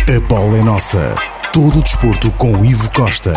A bola é nossa. Todo o desporto com Ivo Costa.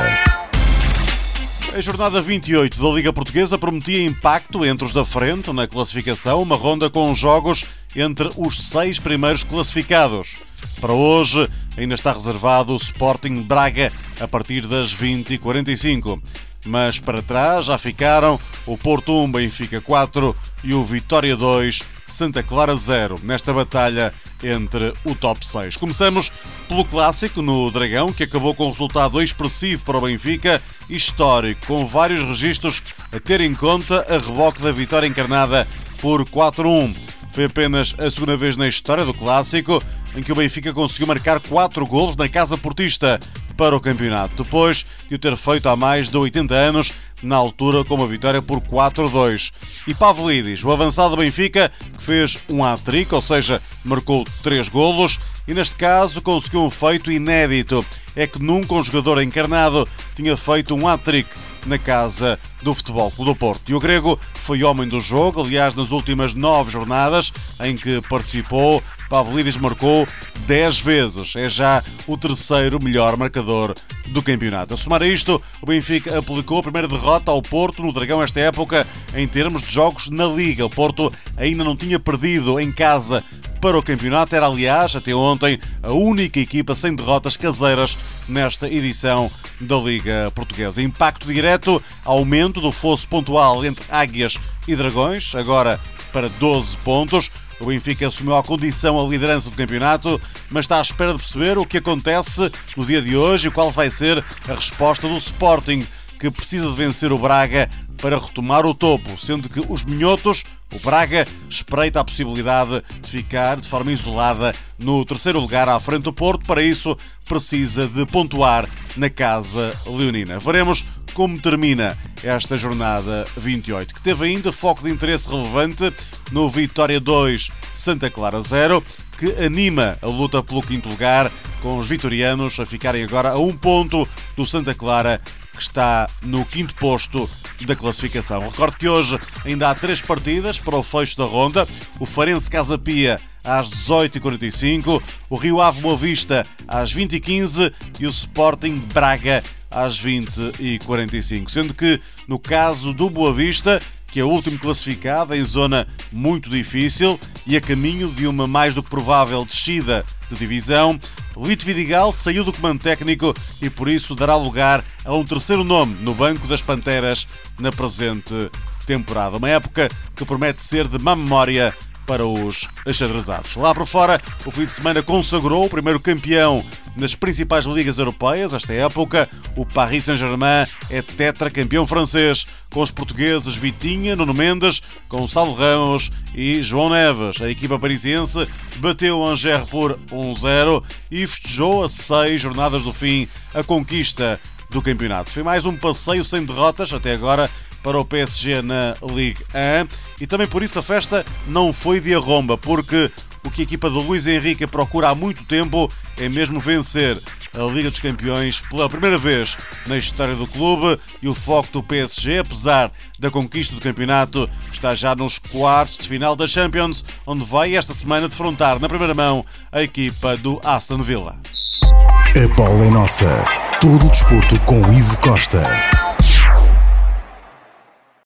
A jornada 28 da Liga Portuguesa prometia impacto entre os da frente na classificação, uma ronda com jogos entre os 6 primeiros classificados. Para hoje ainda está reservado o Sporting Braga a partir das 20h45. Mas para trás já ficaram o Porto 1, Benfica 4 e o Vitória 2, Santa Clara 0, nesta batalha entre o top 6. Começamos pelo clássico no Dragão, que acabou com um resultado expressivo para o Benfica, histórico, com vários registros a ter em conta, a reboque da vitória encarnada por 4-1. Foi apenas a segunda vez na história do clássico em que o Benfica conseguiu marcar 4 golos na casa portista para o campeonato, depois de o ter feito há mais de 80 anos, na altura com uma vitória por 4-2. E Pavlidis, o avançado do Benfica, que fez um hat-trick, ou seja, marcou 3 golos, e neste caso conseguiu um feito inédito. É que nunca um jogador encarnado tinha feito um hat-trick na casa do Futebol Clube do Porto. E o grego foi homem do jogo, aliás, nas últimas 9 jornadas em que participou, Pavlidis marcou 10 vezes. É já o terceiro melhor marcador do campeonato. A somar a isto, o Benfica aplicou a primeira derrota ao Porto no Dragão esta época em termos de jogos na Liga. O Porto ainda não tinha perdido em casa para o campeonato. Era, aliás, até ontem, a única equipa sem derrotas caseiras nesta edição da Liga Portuguesa. Impacto direto, aumento do fosso pontual entre Águias e Dragões, agora para 12 pontos. O Benfica assumiu a condição a liderança do campeonato, mas está à espera de perceber o que acontece no dia de hoje e qual vai ser a resposta do Sporting, que precisa de vencer o Braga para retomar o topo, sendo que os minhotos, o Braga, espreita a possibilidade de ficar de forma isolada no terceiro lugar à frente do Porto. Para isso, precisa de pontuar na casa leonina. Veremos como termina esta jornada 28, que teve ainda foco de interesse relevante no Vitória 2, Santa Clara 0, que anima a luta pelo quinto lugar, com os vitorianos a ficarem agora a 1 ponto do Santa Clara, que está no 5º posto da classificação. Recordo que hoje ainda há 3 partidas para o fecho da ronda. O Farense Casa Pia às 18h45, o Rio Ave Boa Vista às 20h15 e o Sporting Braga às 20h45. Sendo que, no caso do Boa Vista, que é o último classificado em zona muito difícil e a caminho de uma mais do que provável descida de divisão, Lito Vidigal saiu do comando técnico e por isso dará lugar a um terceiro nome no banco das Panteras na presente temporada. Uma época que promete ser de má memória para os achadrezados. Lá por fora, o fim de semana consagrou o primeiro campeão nas principais ligas europeias. Esta época, o Paris Saint-Germain é tetracampeão francês, com os portugueses Vitinha, Nuno Mendes, Gonçalo Ramos e João Neves. A equipa parisiense bateu o Angers por 1-0 e festejou a 6 jornadas do fim a conquista do campeonato. Foi mais um passeio sem derrotas até agora para o PSG na Ligue 1 e também por isso a festa não foi de arromba, porque o que a equipa do Luís Henrique procura há muito tempo é mesmo vencer a Liga dos Campeões pela primeira vez na história do clube, e o foco do PSG, apesar da conquista do campeonato, está já nos quartos de final da Champions, onde vai esta semana defrontar na primeira mão a equipa do Aston Villa. A bola é nossa. Todo o desporto com Ivo Costa.